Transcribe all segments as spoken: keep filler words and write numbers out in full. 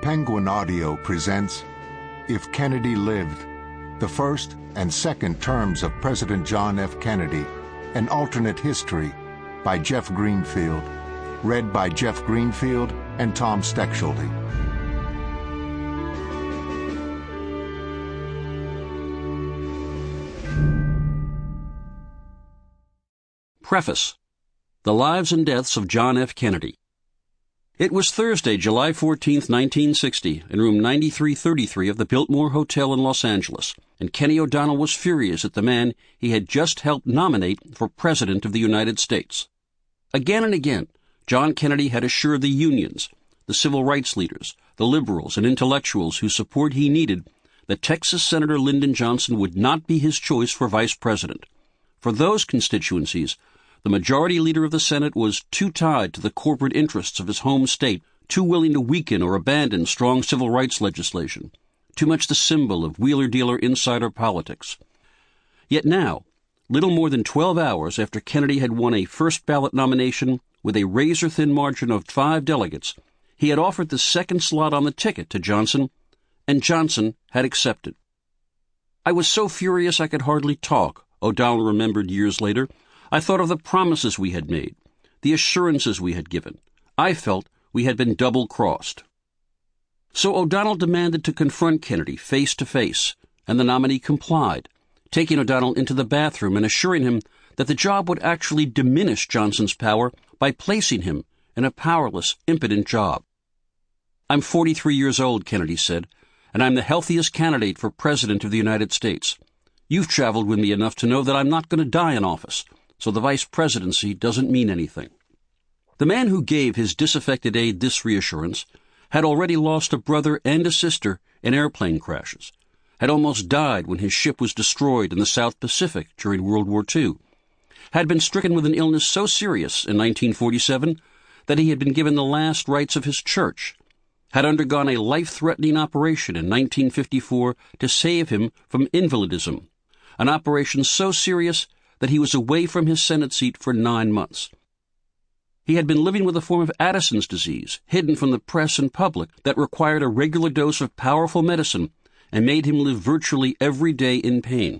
Penguin Audio presents If Kennedy Lived, the First and Second Terms of President John F. Kennedy, An Alternate History, by Jeff Greenfield. Read by Jeff Greenfield and Tom Steckschulte. Preface. The Lives and Deaths of John F. Kennedy. It was Thursday, July fourteenth, nineteen sixty, in room ninety-three thirty-three of the Biltmore Hotel in Los Angeles, and Kenny O'Donnell was furious at the man he had just helped nominate for President of the United States. Again and again, John Kennedy had assured the unions, the civil rights leaders, the liberals and intellectuals whose support he needed that Texas Senator Lyndon Johnson would not be his choice for vice president. For those constituencies, the majority leader of the Senate was too tied to the corporate interests of his home state, too willing to weaken or abandon strong civil rights legislation, too much the symbol of wheeler-dealer insider politics. Yet now, little more than twelve hours after Kennedy had won a first-ballot nomination with a razor-thin margin of five delegates, he had offered the second slot on the ticket to Johnson, and Johnson had accepted. "I was so furious I could hardly talk," O'Donnell remembered years later. "I thought of the promises we had made, the assurances we had given. I felt we had been double-crossed." So O'Donnell demanded to confront Kennedy face to face, and the nominee complied, taking O'Donnell into the bathroom and assuring him that the job would actually diminish Johnson's power by placing him in a powerless, impotent job. "I'm forty-three years old," Kennedy said, "and I'm the healthiest candidate for President of the United States. You've traveled with me enough to know that I'm not going to die in office, so the vice presidency doesn't mean anything." The man who gave his disaffected aide this reassurance had already lost a brother and a sister in airplane crashes, had almost died when his ship was destroyed in the South Pacific during World War Two, had been stricken with an illness so serious in nineteen forty-seven that he had been given the last rites of his church, had undergone a life-threatening operation in nineteen fifty-four to save him from invalidism, an operation so serious that he was away from his Senate seat for nine months. He had been living with a form of Addison's disease, hidden from the press and public, that required a regular dose of powerful medicine and made him live virtually every day in pain.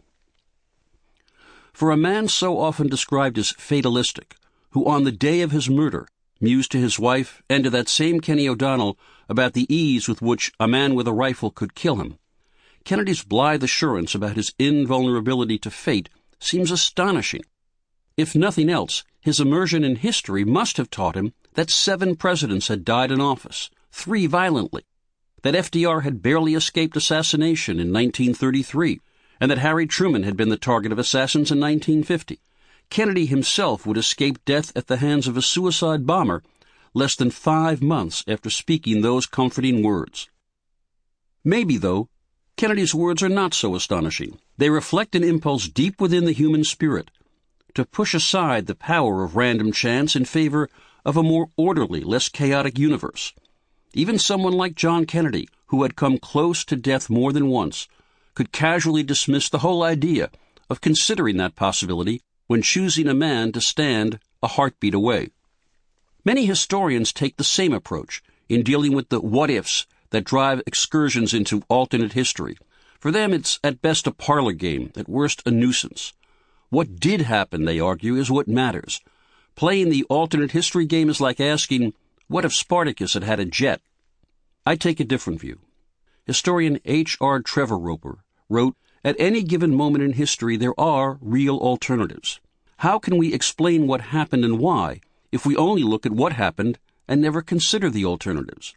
For a man so often described as fatalistic, who on the day of his murder mused to his wife and to that same Kenny O'Donnell about the ease with which a man with a rifle could kill him, Kennedy's blithe assurance about his invulnerability to fate seems astonishing. If nothing else, his immersion in history must have taught him that seven presidents had died in office, three violently, that F D R had barely escaped assassination in nineteen thirty-three, and that Harry Truman had been the target of assassins in nineteen fifty. Kennedy himself would escape death at the hands of a suicide bomber less than five months after speaking those comforting words. Maybe, though, Kennedy's words are not so astonishing. They reflect an impulse deep within the human spirit to push aside the power of random chance in favor of a more orderly, less chaotic universe. Even someone like John Kennedy, who had come close to death more than once, could casually dismiss the whole idea of considering that possibility when choosing a man to stand a heartbeat away. Many historians take the same approach in dealing with the what-ifs that drive excursions into alternate history. For them, it's at best a parlor game, at worst a nuisance. What did happen, they argue, is what matters. Playing the alternate history game is like asking, what if Spartacus had had a jet? I take a different view. Historian H R Trevorroper wrote, "At any given moment in history, there are real alternatives. How can we explain what happened and why if we only look at what happened and never consider the alternatives?"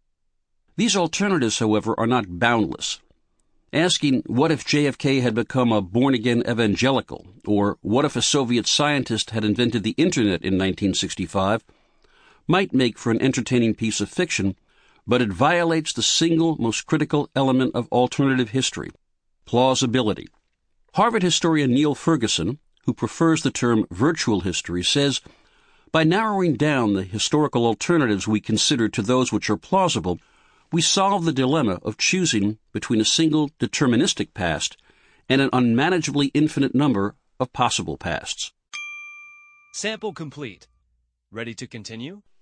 These alternatives, however, are not boundless. Asking, what if J F K had become a born-again evangelical, or what if a Soviet scientist had invented the Internet in nineteen sixty-five, might make for an entertaining piece of fiction, but it violates the single most critical element of alternative history: plausibility. Harvard historian Neil Ferguson, who prefers the term virtual history, says, "By narrowing down the historical alternatives we consider to those which are plausible, we solve the dilemma of choosing between a single deterministic past and an unmanageably infinite number of possible pasts." Sample complete. Ready to continue?